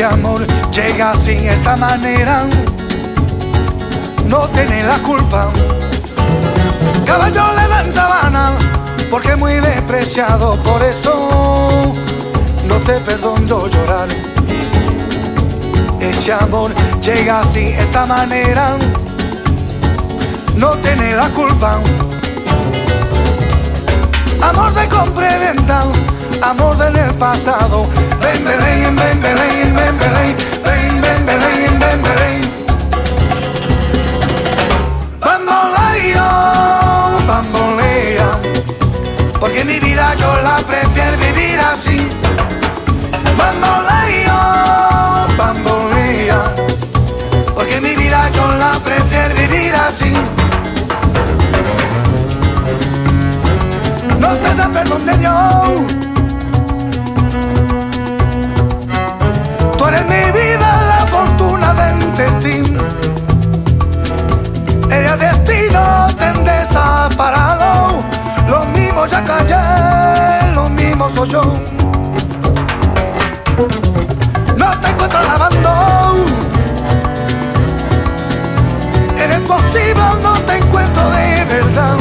amor llega así, esta manera, no tiene la culpa. Caballo le dan sabana, porque es muy despreciado, por eso no te perdono llorar. Ese amor llega así, esta manera, no tiene la culpa. Amor de compra y venta, amor del pasado. Ven, Belén, ven, Belén, ven, Belén, ven, ven, Belén, ven, Belén. Bamboleo, bambolea, porque mi vida yo la prefiero vivir así. Bamboleo, bambolea, porque mi vida yo la prefiero vivir así. No te da perdón de Dios. Tú eres mi vida, la fortuna del destino. El destino te han desaparado. Lo mismo ya callé, lo mismo soy yo. No te encuentro lavando. Eres posible, no te encuentro de verdad.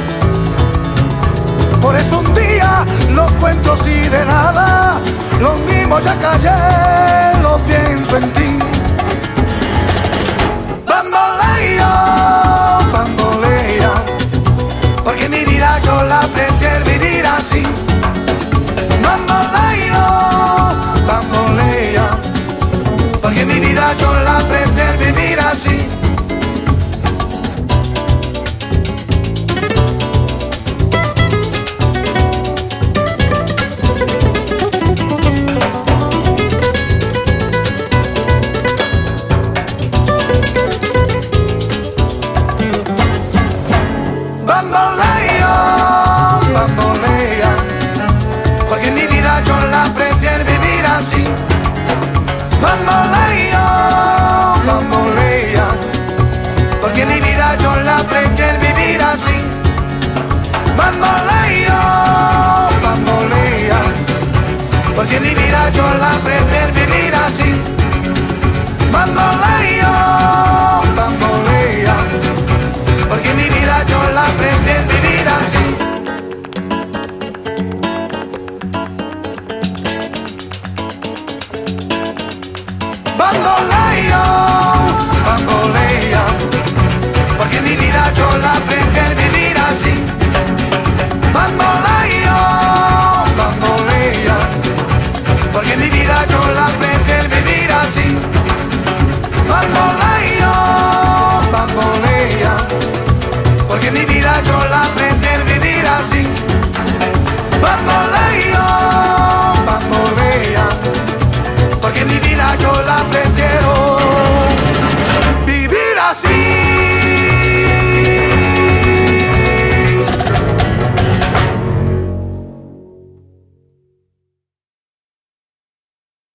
Por eso un día los cuentos y de nada, lo mismo ya callé.